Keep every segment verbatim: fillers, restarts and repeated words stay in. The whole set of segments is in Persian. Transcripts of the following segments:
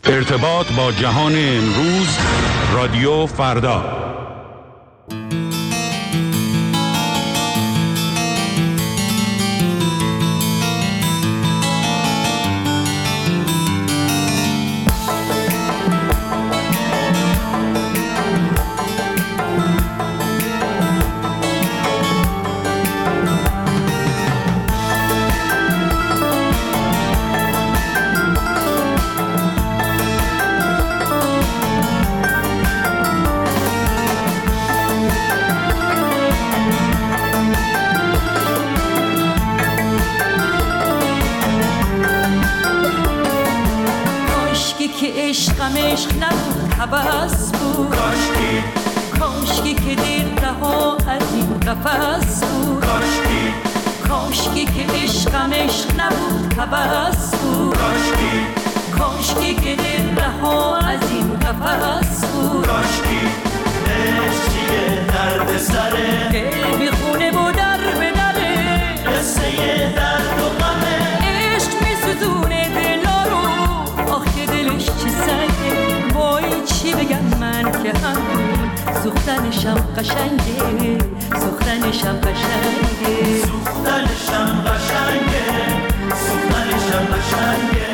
ارتباط با جهان امروز، رادیو فردا. عشقم عشق نبود هوس بود، کاشکی کاشکی که دیر رها از این قفس بود، کاشکی کاشکی که عشقم عشق نبود هوس بود، کاشکی کاشکی که دیر رها از این قفس بود، کاشکی عشق چیه درد سره، دل بی خونه و در به دره، قصه درد و غمه، عشق می ستونه دلا رو، آخه دلش چه سنگه، وای چی بگم من که همون سوختنشم قشنگه، سوختنشم قشنگه، سوختنشم قشنگه، سوختنشم قشنگه.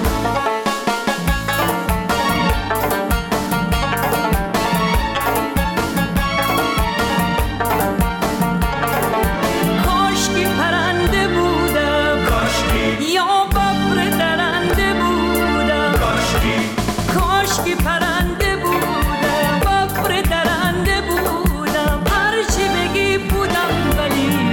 کاشکی پرنده بودم، کاشکی یا ببر درنده بودم، کاشکی کاشکی پرنده بودم، ببر درنده بودم، هرچی بگی بودم ولی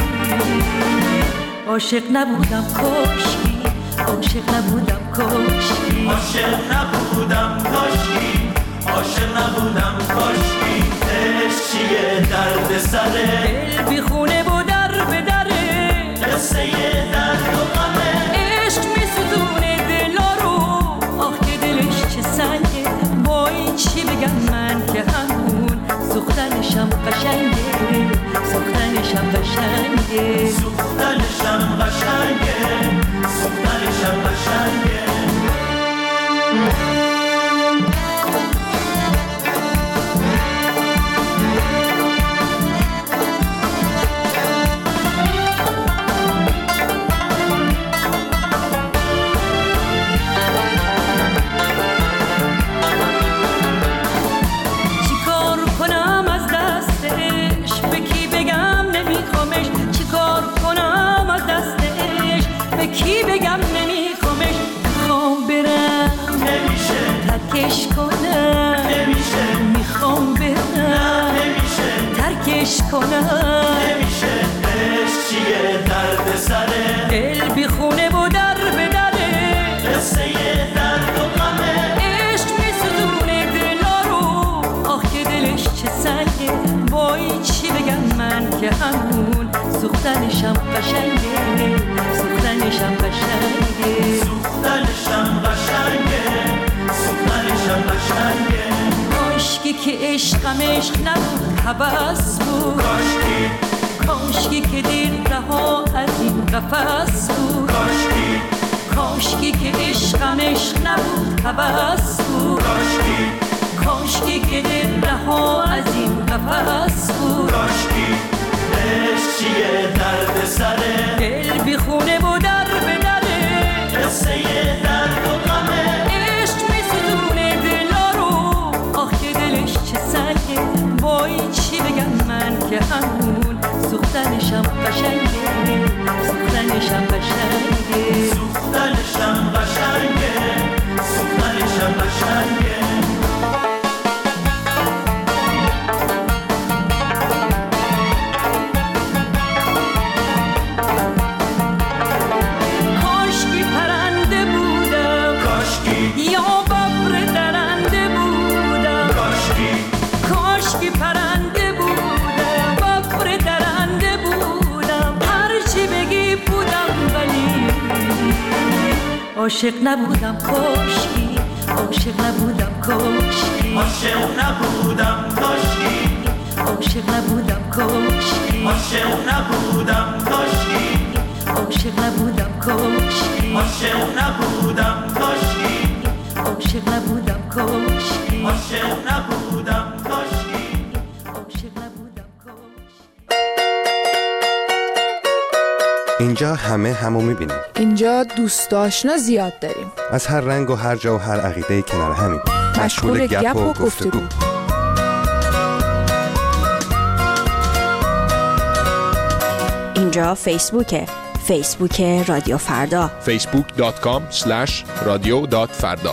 عاشق نبودم، کاشکی عاشق نبودم، کاشکی عاشق نبودم، کاشکی عاشق نبودم، کاشکی عشق چیه درد سره، دل بی خونه و در به دره، قصه درد و غمه، عشق می ستونه دلا رو، آخ که دلش چه سنگه، وای چی بگم من که همون سوختنشم قشنگه، سوختنشم قشنگه، سوختنشم قشنگه، سوختنشم قشنگه. کی بگم نمیخوامش، میخوام برم نمیشه، ترکش کنم نمیشه، میخوام برم نمیشه، ترکش کنم نمیشه، عشق چیه درد سره، دل بی خونه و در به دره، قصه درد و غمه، عشق میسوزونه دلا رو، آخ که دلش چه سنگه، وای چی بگم من که همون سوختنشم قشنگه، سوختنشم قشنگه، سوختنشم قشنگه، سوختنشم قشنگه. کاشکی که عشقم عشق نبود هوس بود، کاشکی کاشکی که دیر رها از این قفس بود، کاشکی کاشکی که عشقم عشق نبود هوس بود، کاشکی کاشکی که دیر رها از این قفس بود، کاشکی عشق چیه درد سره، دل بی خونه و در به دره، قصه درد و غمه، عشق می ستونه دلا رو، آخ که دلش چه سنگه، وای چی بگم من که همون سوختنشم قشنگه، سوختنشم قشنگه، سوختنشم قشنگه، سوختنشم قشنگه. عاشق نبودم، کاشکی عاشق نبودم، کاشکی عاشق نبودم، کاشکی عاشق نبودم، کاشکی عاشق نبودم، کاشکی عاشق نبودم، کاشکی عاشق نبودم، کاشکی عاشق نبودم کاشکی عاشق نبودم کاشکی عاشق نبودم کاشکی. اینجا همه همو میبینیم. اینجا دوست آشنا زیاد داریم. از هر رنگ و هر جا و هر عقیده کنار همین. مشغول گپ و گفتگو. اینجا فیسبوکه. فیسبوک رادیو فردا. فیسبوک دات کام اسلش رادیو دات فردا.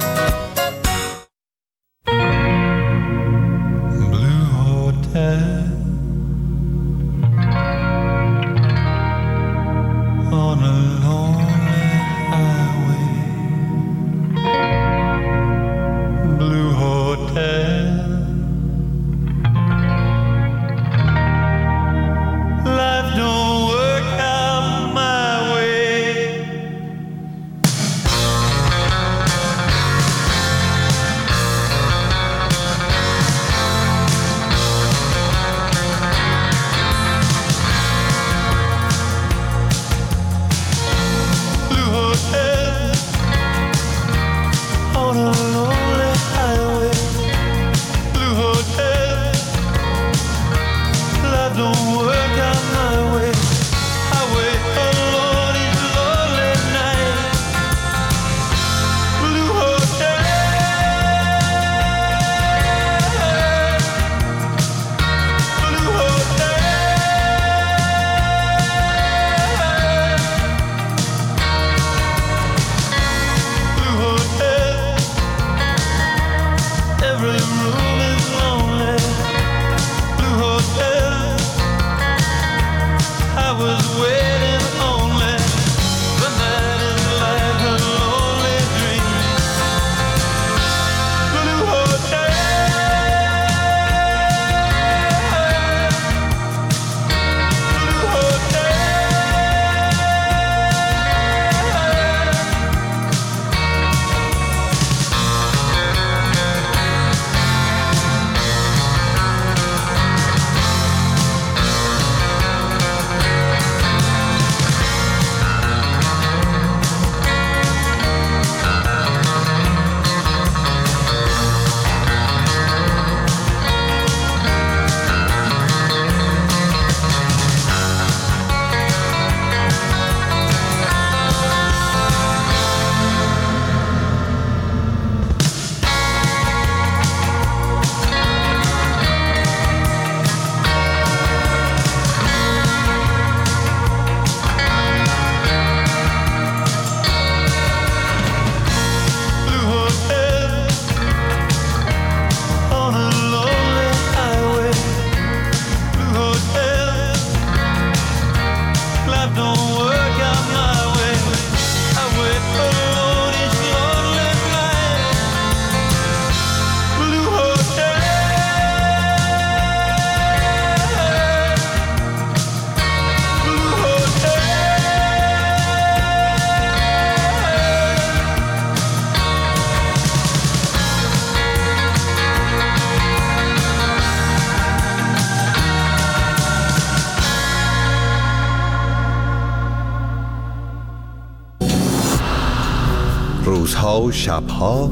روزها و شبها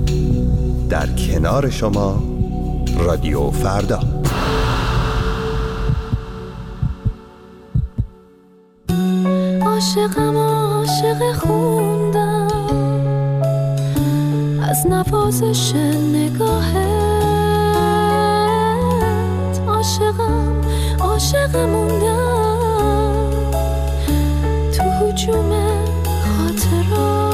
در کنار شما رادیو فردا. عاشقم عاشق خوندم از نوازش نگاهت، عاشقم عاشق موندم تو هجوم خاطرات.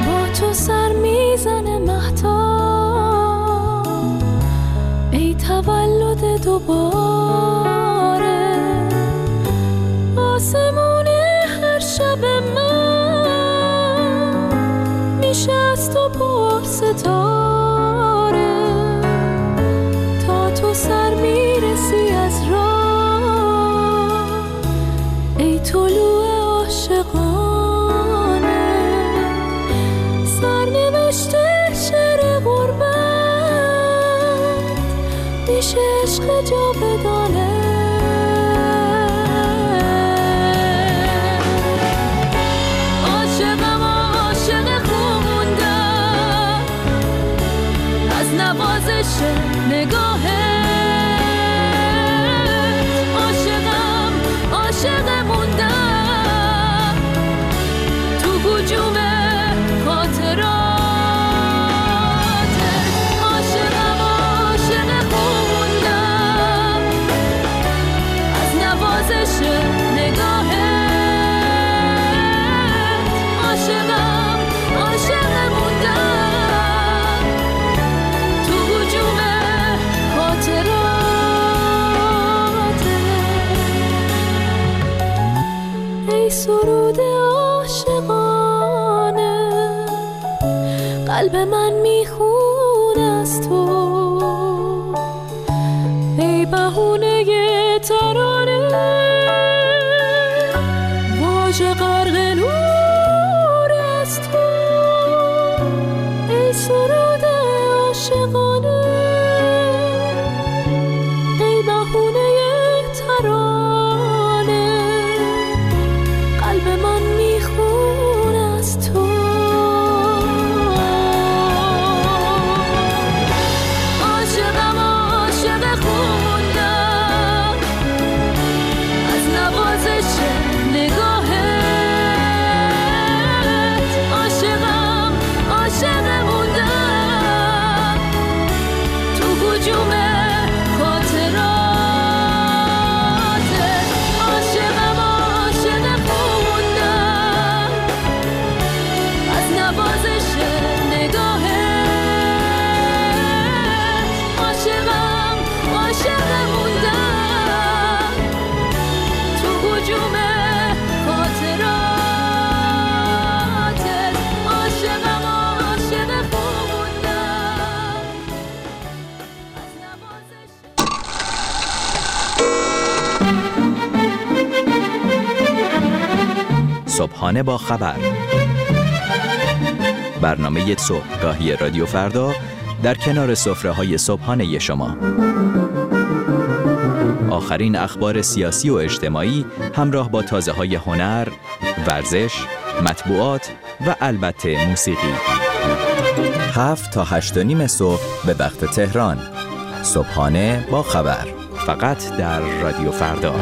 سر میزنه مهتاب ای تولد میشه عشق جاودانه. عاشقم عاشق خوندم از نوازش نگاهه. عاشقم عاشق موندم تو هجوم خاطرات. عاشقم عاشق خوندم از نوازش نگاهه. عاشقم عاشق موندم تو هجوم خاطرات. ای سرود عاشقانه قلب من میخونه از تو. ای بهونه ترانه واژه غرق نور از تو. ای سرود عاشقانه ای بهونه ترانه قلب من میخونه از تو. عاشقم عاشق خوندم از نوازش نگاهت. عاشقم عاشق موندم تو هجوم خاطرات. عاشقم عاشق خوندم از نوازش نگاهت. عاشقم عاشق موندم تو هجوم خاطرات. عاشقم عاشق خوندم از نوازش. صبحانه با خبر، برنامه صبحگاهی رادیو فردا در کنار سفره‌های صبحانه شما. آخرین اخبار سیاسی و اجتماعی همراه با تازه‌های هنر، ورزش، مطبوعات و البته موسیقی. هفت تا هشت و نیم صبح به وقت تهران. صبحانه با خبر، فقط در رادیو فردا.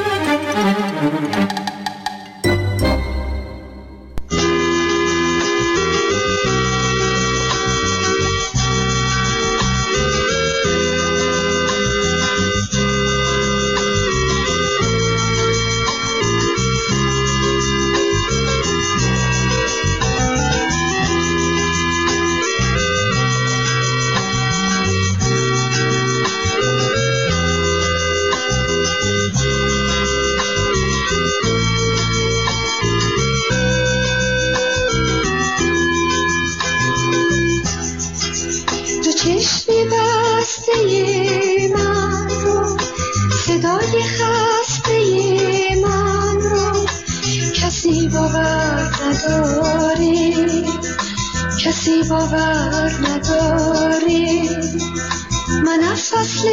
کسی باور نداری من از فصل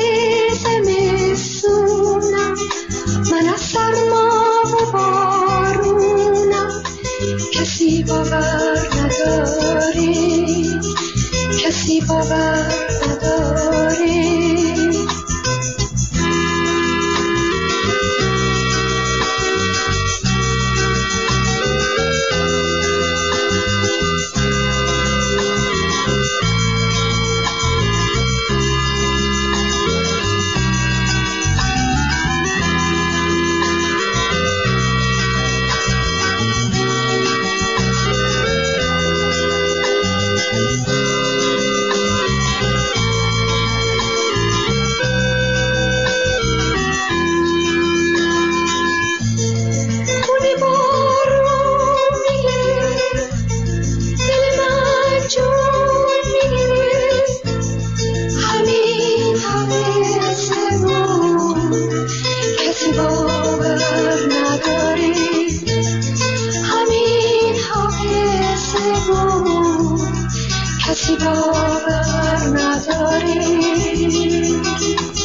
زمستونم، من از سرما و بارونم. کسی باور نداری، کسی باور نداری. کسی باور نداری.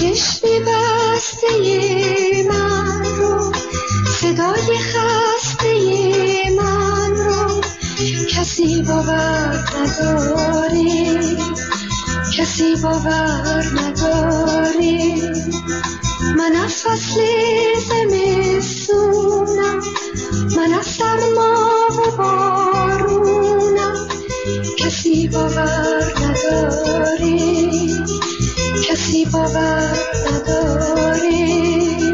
چشم بسته من رو، صدای خسته من رو کسی باور نداره، کسی باور نداره. من از فصل زمستونم، من از سرما و بارونم، کسی باور نداره، کسی باور نداره.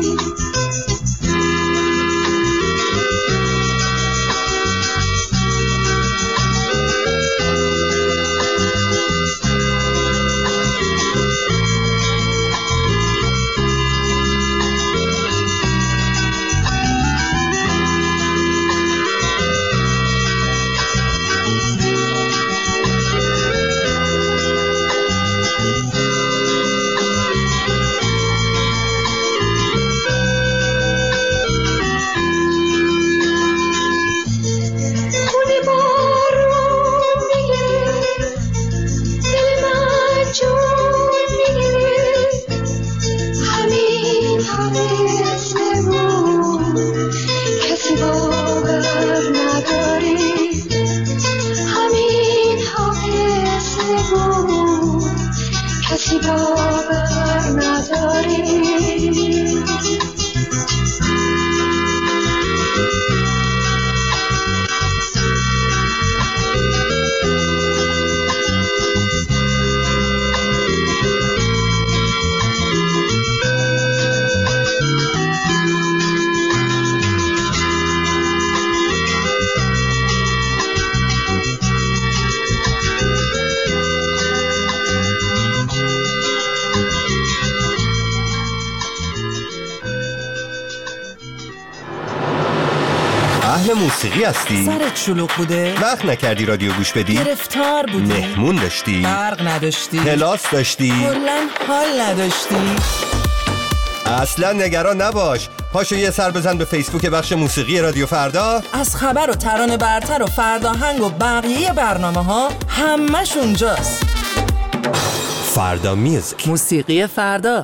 موسیقی هستی؟ سرت شلوغ بوده؟ وقت نکردی رادیو گوش بدی؟ گرفتار بودی؟ مهمون داشتی؟ برق نداشتی؟ کلاس داشتی؟ کلاً حال نداشتی؟ اصلا نگران نباش، پاشو یه سر بزن به فیسبوک بخش موسیقی رادیو فردا. از خبر و ترانه برتر و فرداهنگ و بقیه برنامه ها همش اونجاست. فردا میوزیک، موسیقی فردا.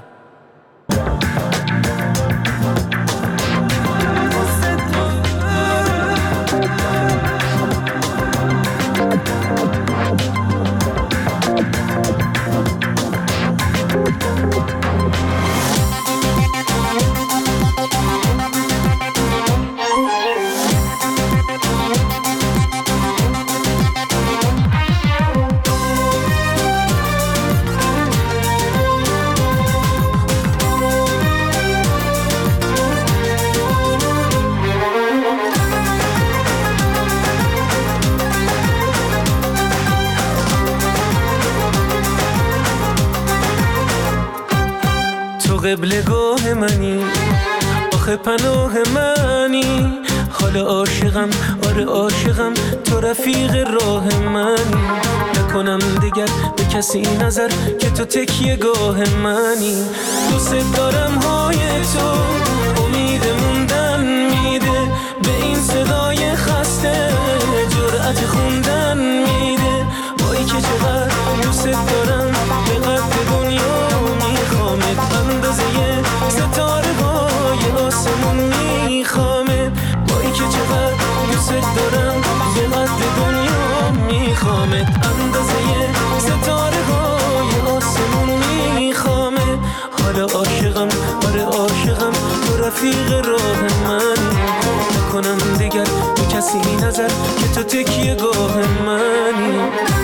قبلگاه منی، آخه پناه منی، حال عاشقم، آره عاشقم، تو رفیق راه منی. نکنم دیگر به کسی نظر که تو تکیه گاه منی. دوست دارم های تو امید موندن میده، به این صدای خسته جرأت خوندن میده. وای که چقدر دوست دارم، به قد دنیا میخوامت، اندازه ستاره های آسمون میخوامت. وای که چقدر دوست دارم، به قد دنیا میخوامت، اندازه ستاره های آسمون میخوامت. حالا عاشقم، آره عاشقم، تو رفیق راه من. نکنم دیگر به کسی نظر که تو تکیه گاه منی.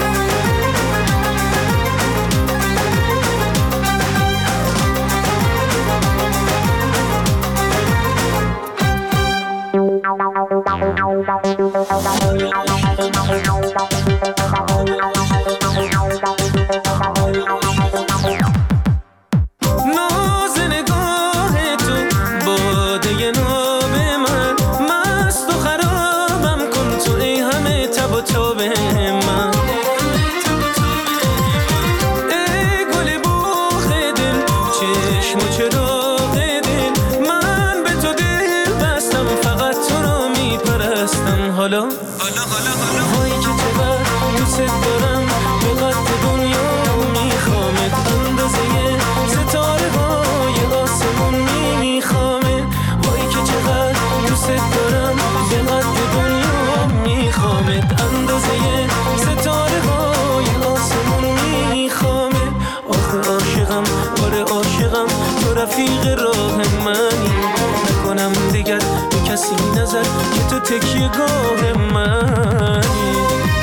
ناز نگاه تو باده ناب من، مست و خرابم کن تو ای همه تب و تاب من. رفیق راه منی. نکنم دیگر به کسی نظر که تو تکیه گاه منی.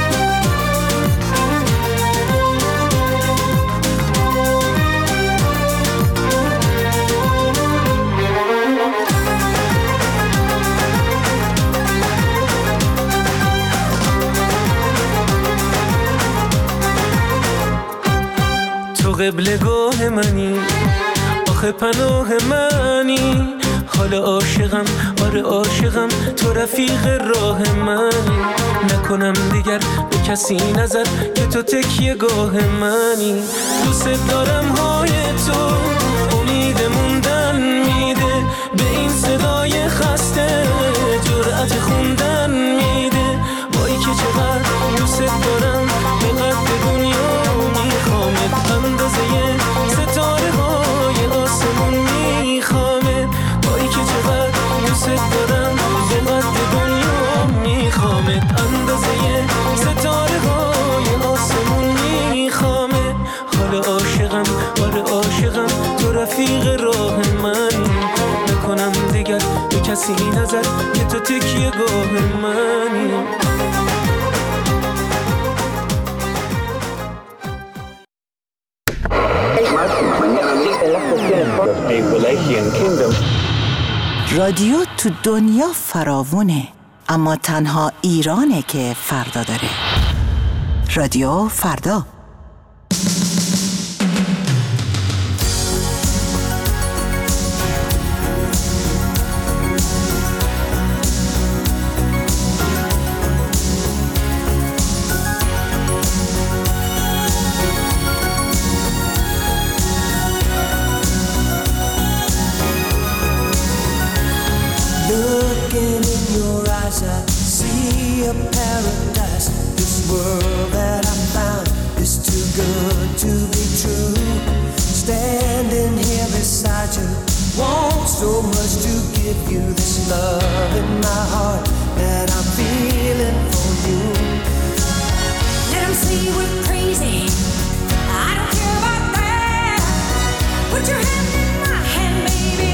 قبلگاه منی، آخه پناه منی. حالا عاشقم، آره عاشقم، تو رفیق راه منی. نکنم دیگر به کسی نظر که تو تکیه گاه منی. دوست دارم های تو امید موندن میده، به این صدای خسته جرأت خوندن میده. وای که چقدر دوست دارم، به قد دنیا میخوامت، اندازه ستاره های آسمون میخوامت. وای که چقدر دوست دارم، به قد دنیا میخوامت، اندازه ستاره های آسمون میخوامت. حالا عاشقم، آره عاشقم، تو رفیق راه منی. نکنم دیگر به کسی نظر که تو تکیه گاه منی. رادیو تو دنیا فراوونه، اما تنها ایرانه که فردا داره. رادیو فردا. Looking in your eyes, I see a paradise. This world that I found is too good to be true. Standing here beside you, want so much to give you this love in my heart that I'm feeling for you. Let them say we're crazy, I don't care about that. Put your hand in my hand, baby.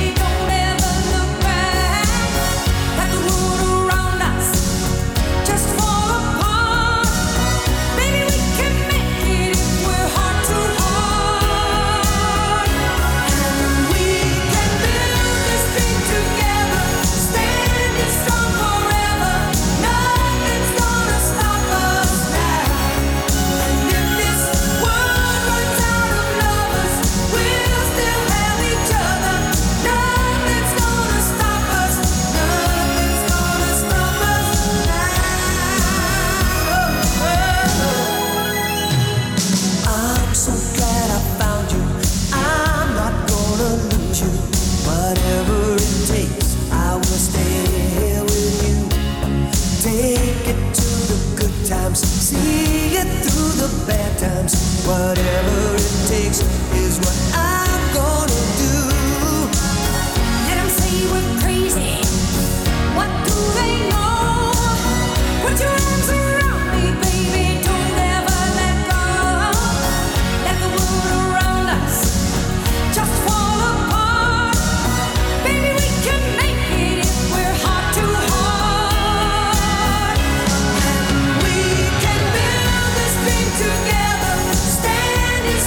See it through the bad times. Whatever it takes is what I'm gonna do. Let them say we're crazy. What do they know? Put your arms around me, baby. Don't ever let go. Let the world around us just fall apart. Baby, we can make it if we're heart to heart. And we can build this thing together, standing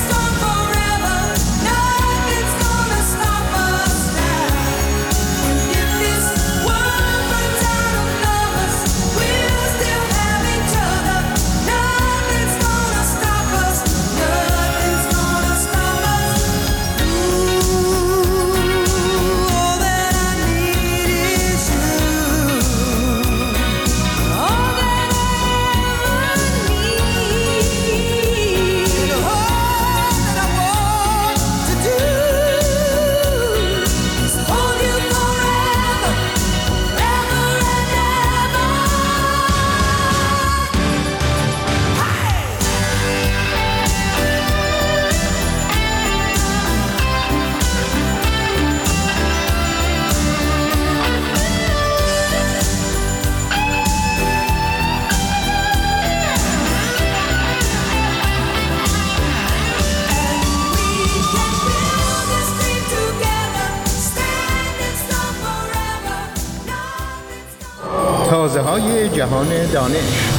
تازه‌های جهان دانش.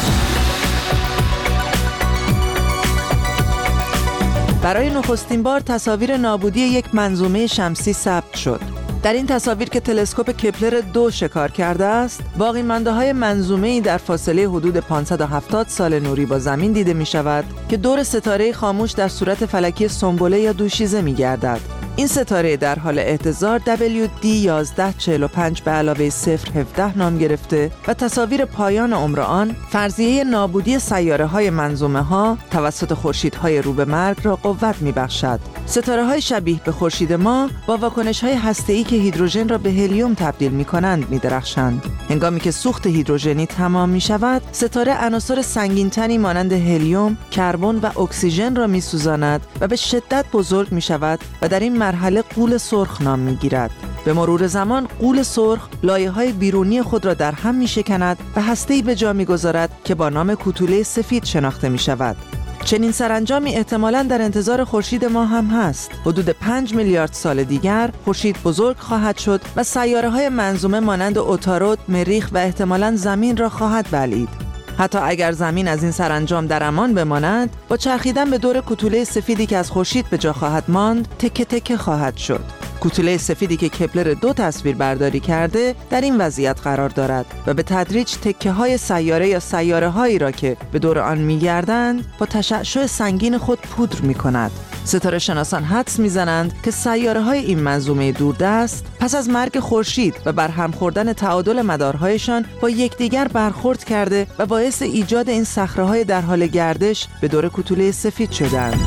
برای نخستین بار تصاویر نابودی یک منظومه شمسی ثبت شد. در این تصاویر که تلسکوپ کپلر دو شکار کرده است، باقی مانده های منظومه‌ای در فاصله حدود پانصد و هفتاد سال نوری با زمین دیده می شود که دور ستاره خاموش در صورت فلکی سنبله یا دوشیزه می گردد. این ستاره در حال اهتزار دبلیو دی یازده چهل و پنج به علاوه صفر هفده نام گرفته و تصاویر پایان عمر آن فرضیه نابودی سیاره‌های منظومه‌ها توسط خورشیدهای رو به مرگ را قوت می‌بخشد. ستاره‌های شبیه به خورشید ما با واکنش‌های هسته‌ای که هیدروژن را به هلیوم تبدیل می‌کنند می‌درخشند. هنگامی که سوخت هیدروژنی تمام می‌شود، ستاره عناصر سنگین‌تری مانند هلیوم، کربن و اکسیژن را می‌سوزاند و به شدت بزرگ می‌شود و در این مرحله غول سرخ نام می‌گیرد. به مرور زمان غول سرخ لایه‌های بیرونی خود را در هم می‌شکند و هسته‌ای به جا می‌گذارد که با نام کوتوله سفید شناخته می‌شود. چنین سرانجامی احتمالاً در انتظار خورشید ما هم هست. حدود پنج میلیارد سال دیگر خورشید بزرگ خواهد شد و سیاره‌های منظومه مانند عطارد، مریخ و احتمالاً زمین را خواهد بلعید. حتی اگر زمین از این سرانجام در امان بماند، با چرخیدن به دور کوتوله سفیدی که از خورشید به جا خواهد ماند، تکه تکه خواهد شد. کوتوله سفیدی که کپلر دو تصویر برداری کرده در این وضعیت قرار دارد و به تدریج تکه های سیاره یا سیاره هایی را که به دور آن می‌گردند با تشعشع سنگین خود پودر می‌کند. ستاره شناسان حدس می‌زنند که سیاره های این منظومه دوردست پس از مرگ خورشید و برهم خوردن تعادل مدارهایشان با یکدیگر برخورد کرده و باعث ایجاد این صخره‌های در حال گردش به دور کوتوله سفید شدند.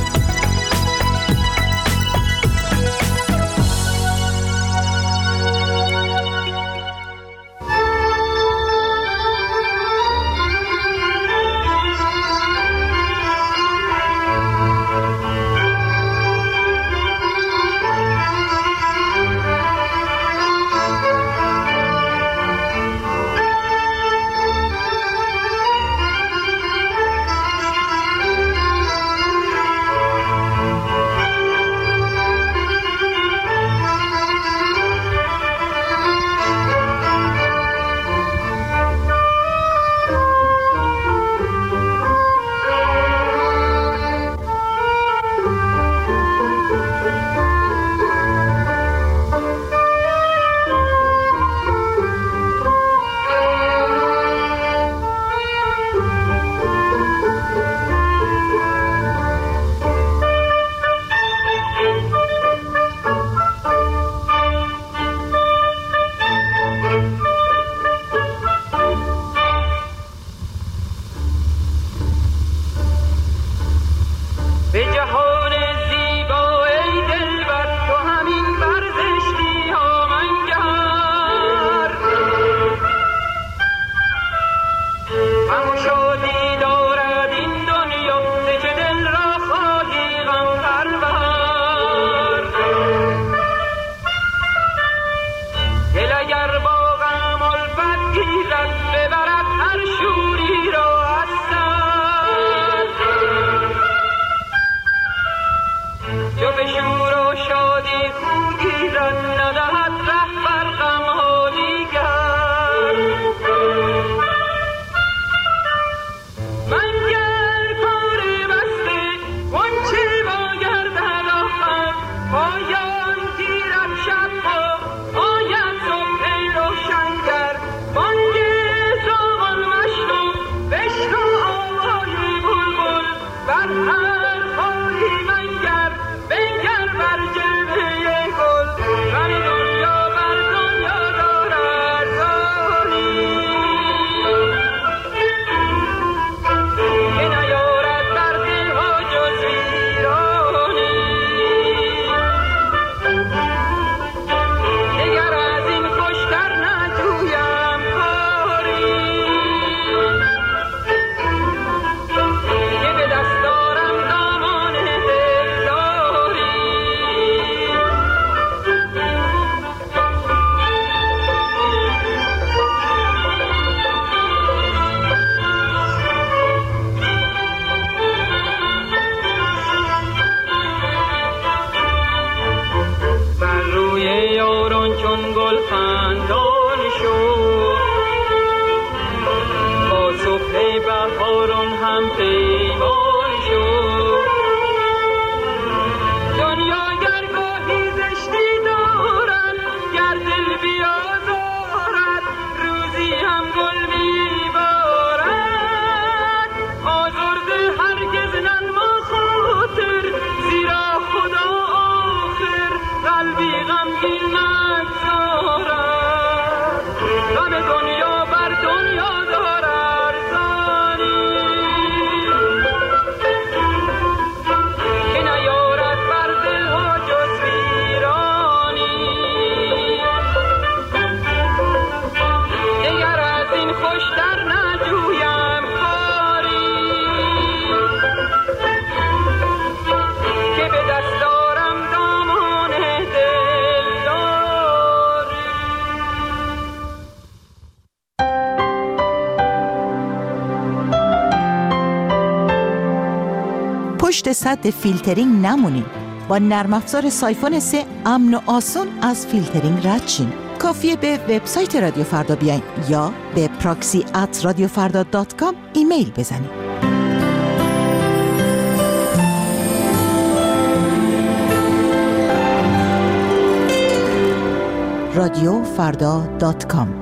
پشت سد فیلترینگ نمونین. با نرم افزار سایفون سه امن و آسون از فیلترینگ رد شین. کافیه به وبسایت رادیو فردا بیاین یا به پراکسی ات رادیو فردا دات کام ایمیل بزنین. رادیو فردا دات کام.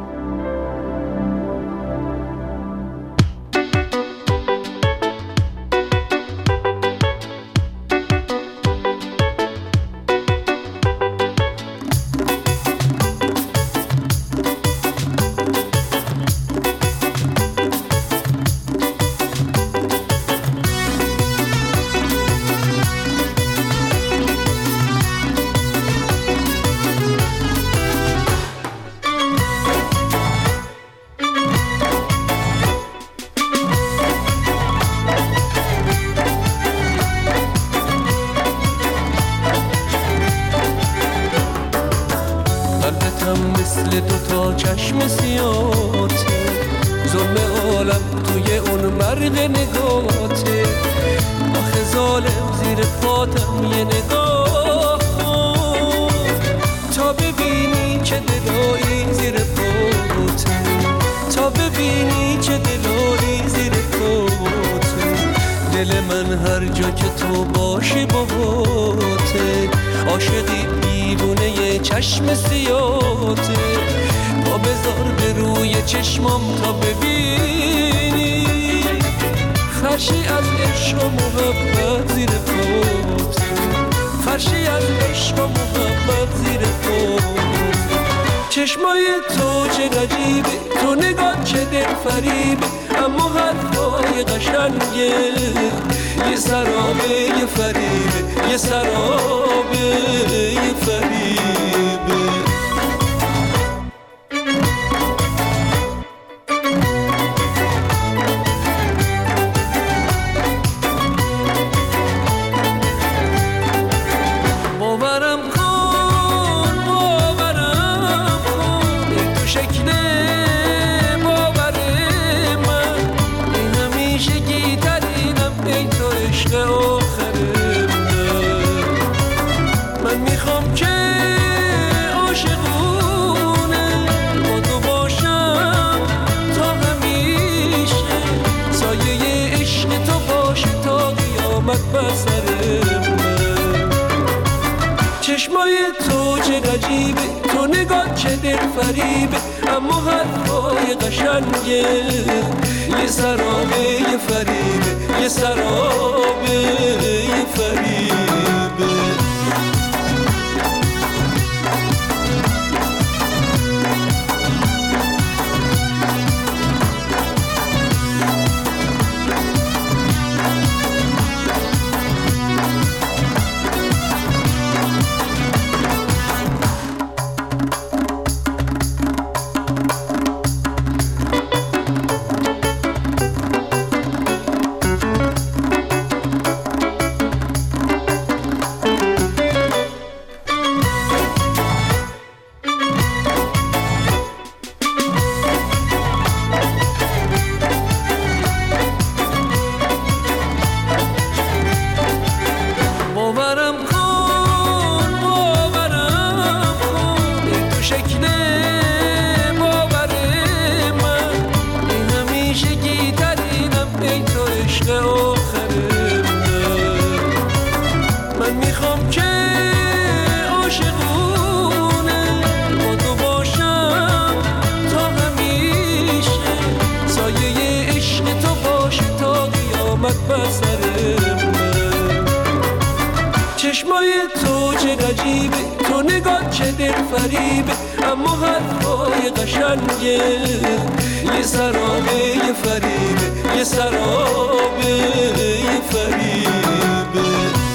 مثل دوتا چشم سیاته، ظلم عالم توی اون برق نگاته. آخه ظالم زیر پاتم یه نگاه کن تا ببینی چه دلایی زیر پاته، تا ببینی چه دلایی زیر پاته. دل من هر جا که تو باشی باهاته، عاشقی دیوونه یه چشم سیاته. با بذار به روی چشمام تا ببینی فرشی از عشق و محبت زیر پاته، فرشی از عشق و محبت زیر پاته. چشمای تو چه غریبه، تو نگاه چه دل فریبه، اما حرفای قشنگه یه سرابه یه فریبه، یه سرابه یه فریبه. چشمای تو چه عجیبه، تو نگاه چه دل فریبه، اما حرفای قشنگه یه سرابه یه فریبه، یه سرابه یه فریبه. چشمای تو چه غجیبه، تو نگاه چه دل فریبه، اما حرفای قشنگه یه سرابه یه فریبه، یه سرابه یه فریبه.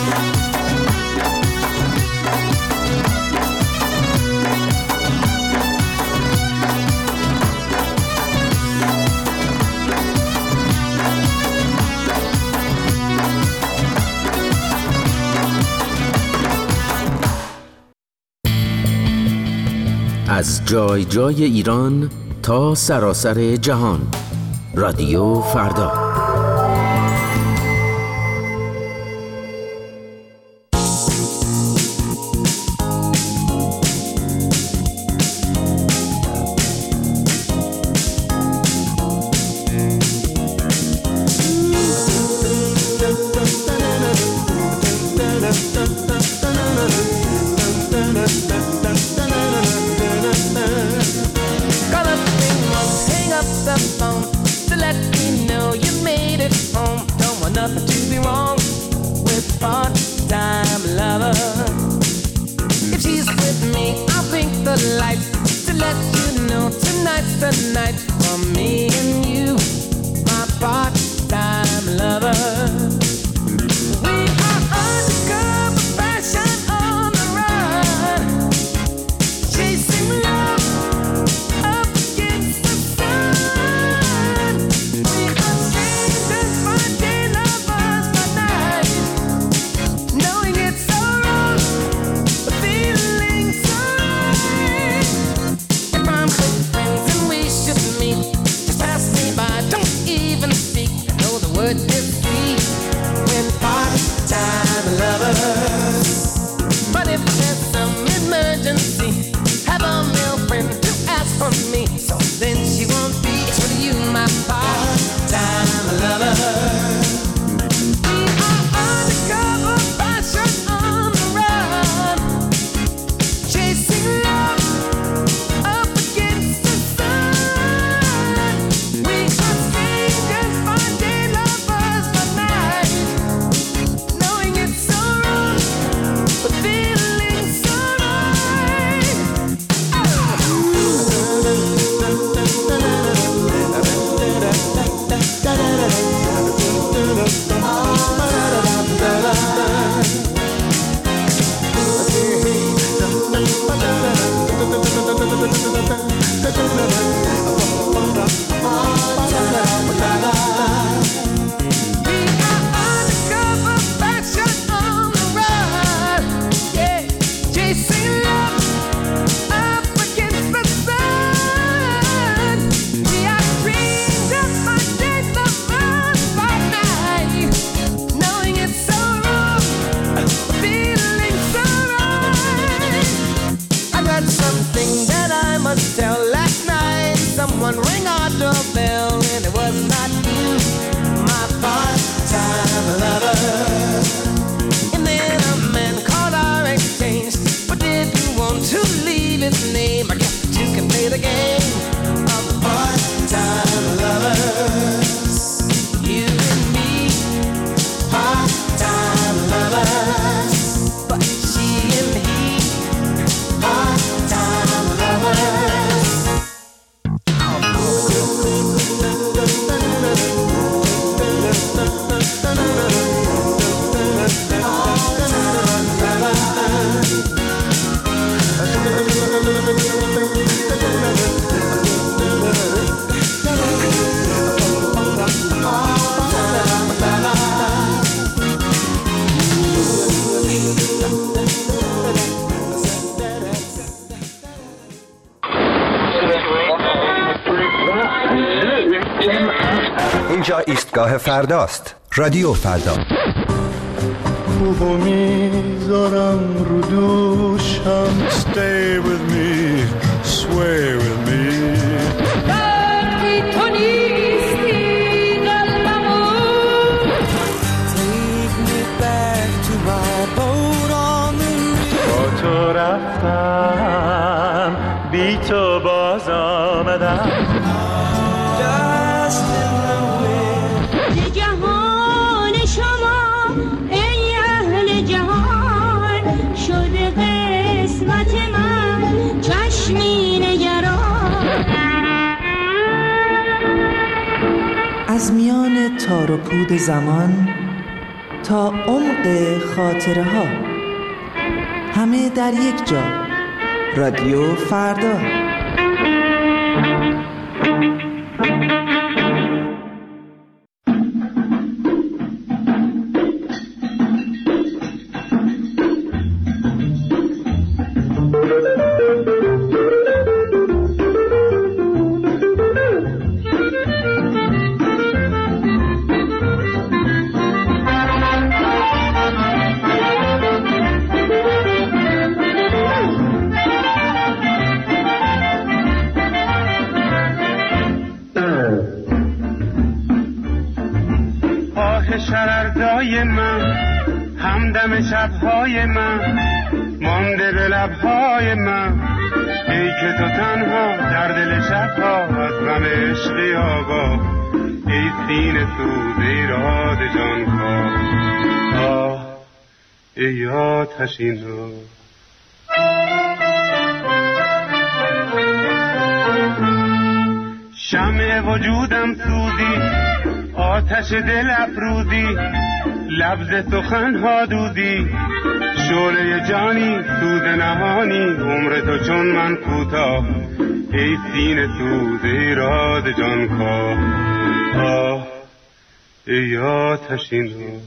از جای جای ایران تا سراسر جهان، رادیو فردا. اینجا ایستگاه فرداست. رادیو فردا. خوبو میذارم رو دوشم. Stay with me, sway with me. وقتی تو نیستی قلبمو Take me back to my boat on the river. با تو رفتم بی تو باز آمدم. جهان شما ای اهل جهان تار و پود زمان تا عمق خاطره ها، همه در یک جا. رادیو فردا. شرردای من، همدم شبهای من، مانده به لبهای من، ای که تو تنها در دل شبها از غم عشقی آگاه، ای سینه سوز ایراد جان کا، آه ای آتشین رو. شمع وجودم سوزی، آتش دل افروزی، لبز سخن ها دودی، شعله جانی سوز نهانی، عمر تو چون من کوتاه، ای سینه سوز ایراد جان کا، آه ای آتشین رو.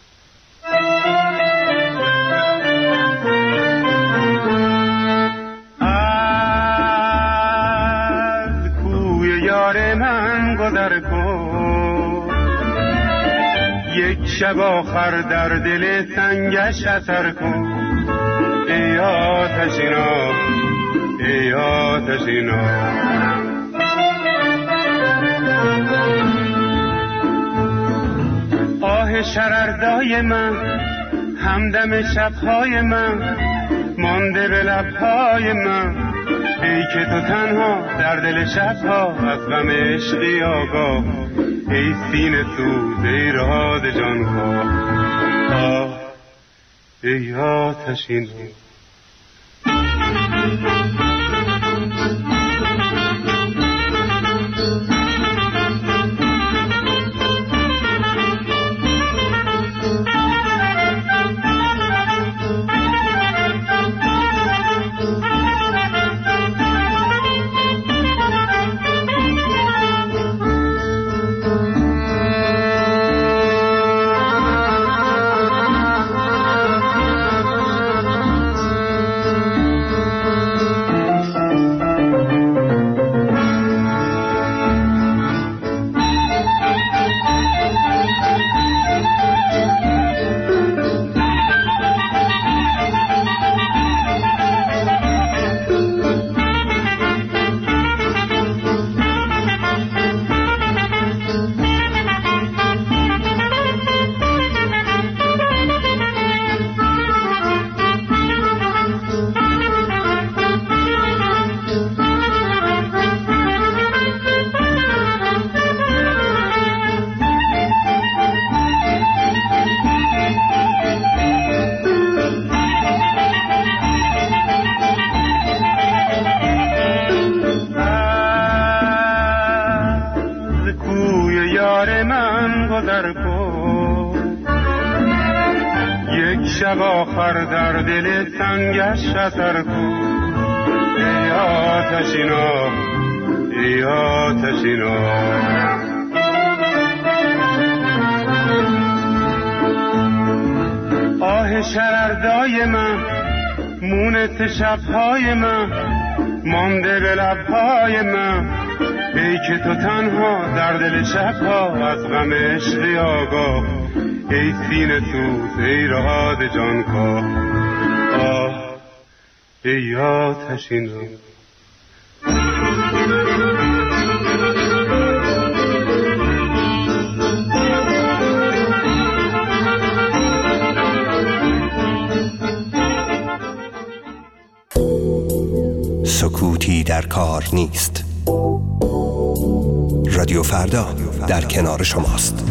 از کوی یار من گذر کن، یک شب آخر در دل سنگش اثر کن، ای آتشینا ای آتشینا. آه شرردای من، همدم شبهای من، مانده به لبهای من، ای که تو تنها در دل شبها از غم عشقی آگاه، ای سینه سوز ایراد جان کا، آه ای آتشین. شب آخر در دل سنگش اثر کن، ای آتشینا ای آتشینا. آه شرردای من، مونت شبهای من، مانده به لبهای من، ای که تو تنها در دل شبها از غم عشقی آگاه، ای سینه سوز ایراد جان کا، آه ای آتشین رو. سکوتی در کار نیست. رادیو فردا در کنار شماست.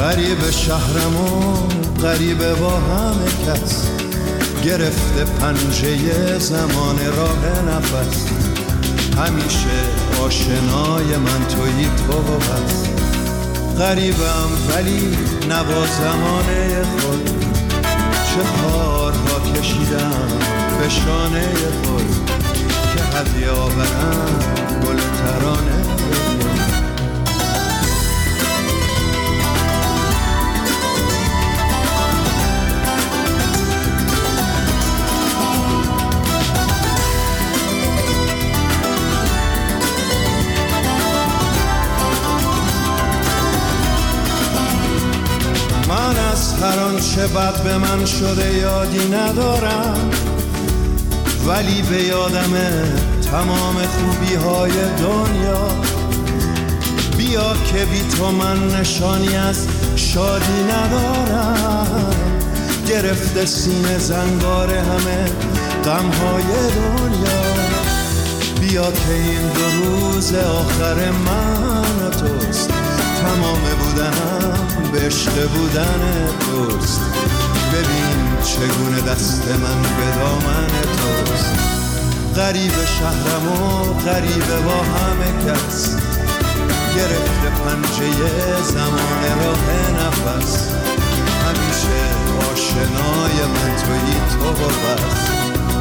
غریب شهرم و غریبه با همه کس، گرفته پنجه زمان راه نفس. همیشه آشنای من تویی تو و بس. غریبم ولی نوا زمانه خود، چه کارها کشیدم به شانه خود، که هدیه آورم گل ترانه خود. من از هر آنچه بد به من شده یادی ندارم، ولی به یادمه تمام خوبی های دنیا. بیا که بی تو من نشانی از شادی ندارم، گرفته سینه زنگار همه غم های دنیا. بیا که این دو روز آخر من و توست، تمام بودنم به عشق بودن توست. ببین چگونه دست من به دامن توست. غریب شهرم و غریب با همه کس، گرفته پنجه زمان راه نفس. همیشه آشنای من تویی تو و بس.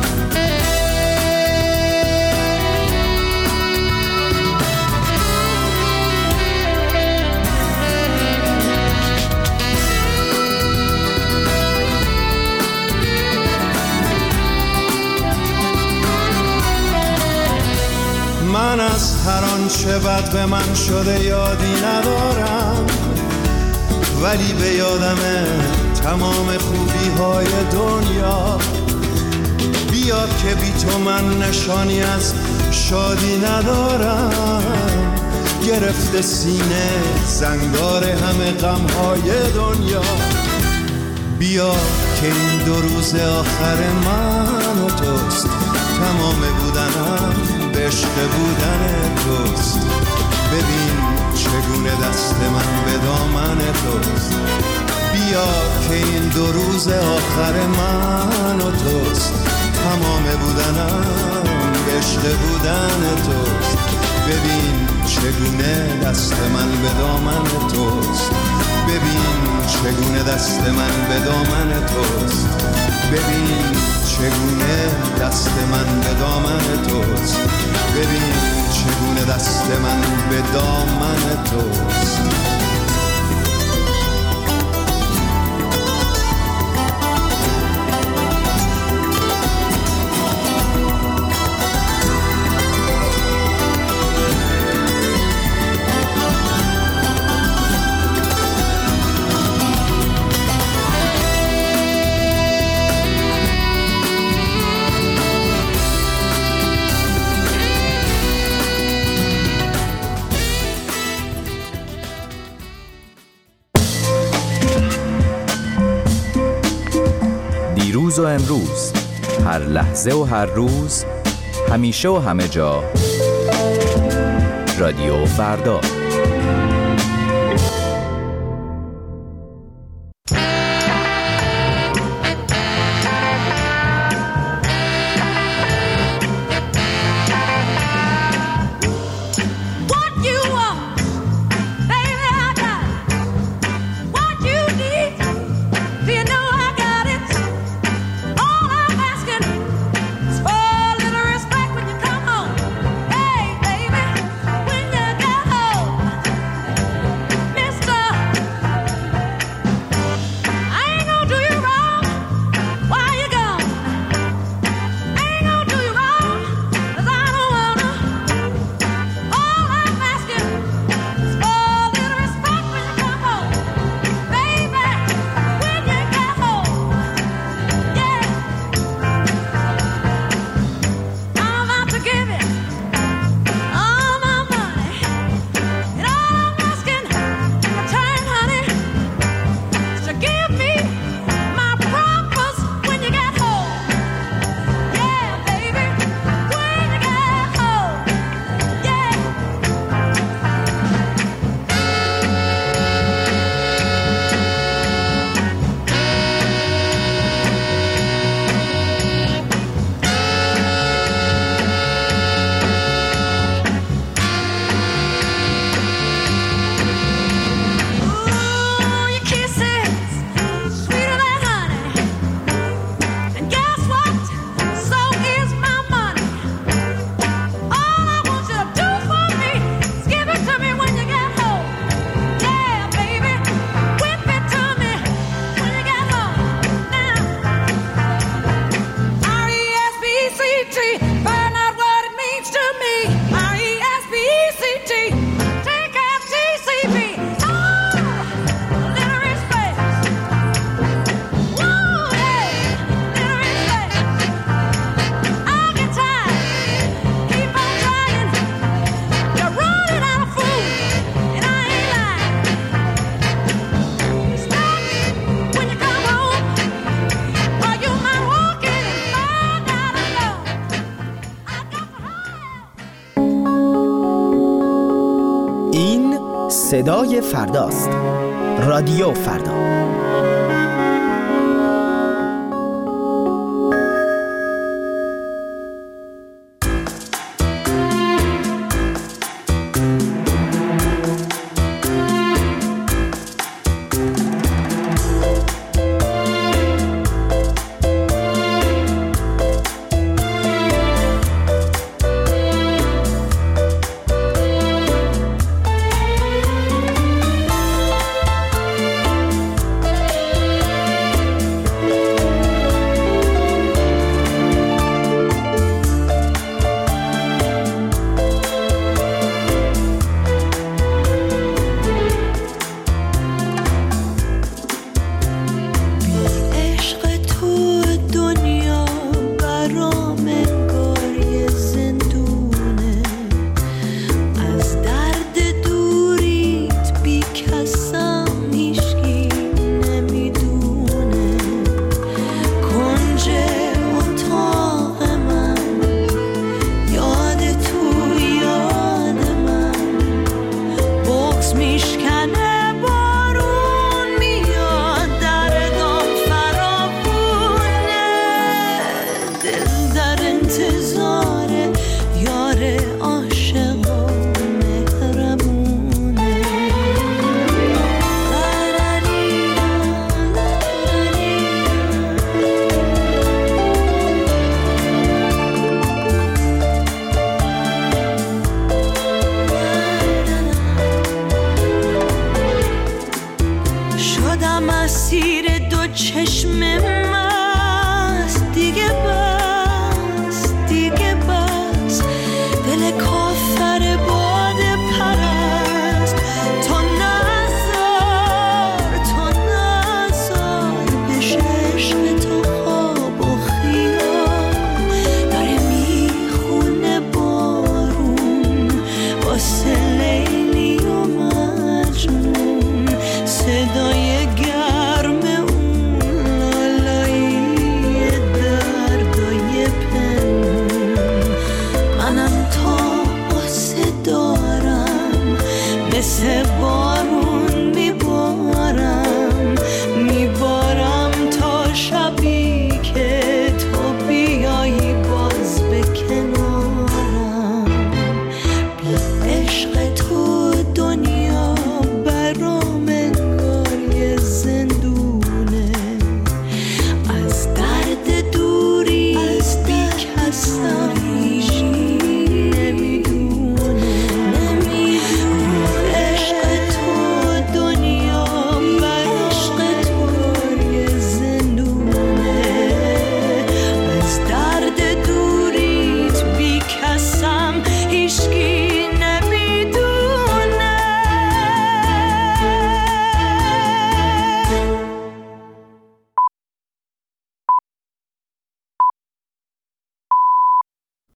من از هر آنچه بد به من شده یادی ندارم، ولی به یادمه تمام خوبی های دنیا. بیا که بی تو من نشانی از شادی ندارم، گرفته سینه زنگار همه غم های دنیا. بیا که این دو روز آخر من و توست، تمام بودنم به عشق بودن توست. ببین چگونه دست من به دامن توست. بیا که این دو روز آخر من و توست، تمام بودنم به عشق بودن توست. ببین چگونه دست من به دامن توست. ببین چگونه دست من به دامن توست. ببین چگونه دست من به دامن توست. ببین چگونه دست من به دامن توست. دیروز و امروز، هر لحظه و هر روز، همیشه و همه جا، رادیو فردا. Hey, baby, when you get home. صدای فرداست. رادیو فردا. انتظار